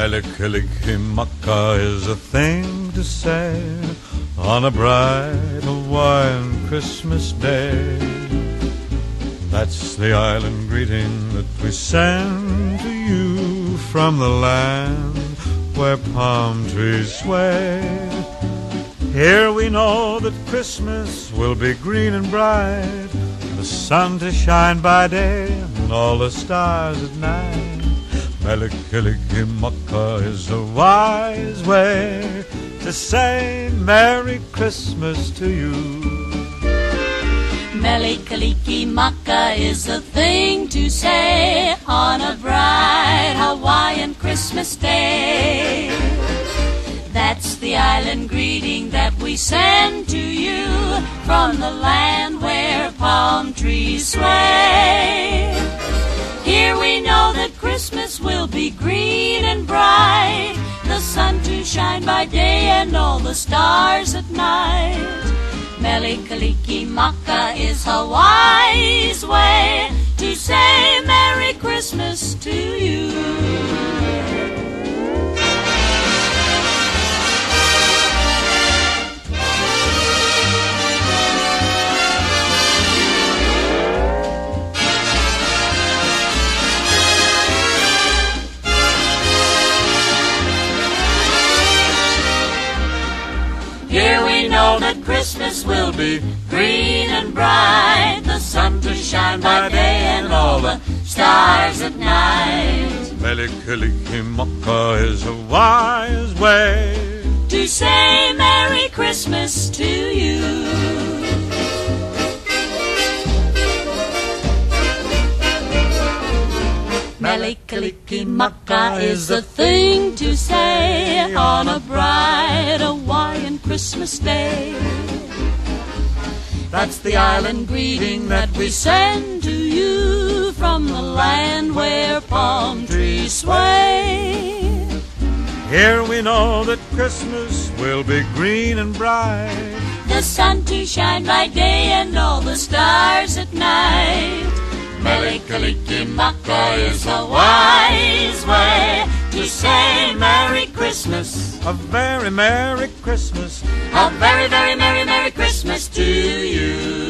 Mele Kalikimaka is a thing to say on a bright Hawaiian Christmas day. That's the island greeting that we send to you from the land where palm trees sway. Here we know that Christmas will be green and bright, the sun to shine by day and all the stars at night. Mele Kalikimaka is a wise way to say Merry Christmas to you. Mele Kalikimaka is a thing to say on a bright Hawaiian Christmas day. That's the island greeting that we send to you from the land where palm trees sway. Here we know that Christmas will be green and bright, the sun to shine by day and all the stars at night. Mele Kalikimaka is Hawaii's way to say Merry Christmas to you. Here we know that Christmas will be green and bright, the sun to shine by day and all the stars at night. Mele Kalikimaka is a wise way to say Merry Christmas to you. Mele Kalikimaka is a thing to say on a bright Hawaiian Christmas day. That's the island greeting that we send to you from the land where palm trees sway. Here we know that Christmas will be green and bright, the sun to shine by day and all the stars at night. Mele Kalikimaka is a wise way to say Merry Christmas, a very Merry Christmas, a very, very Merry, Merry Christmas to you.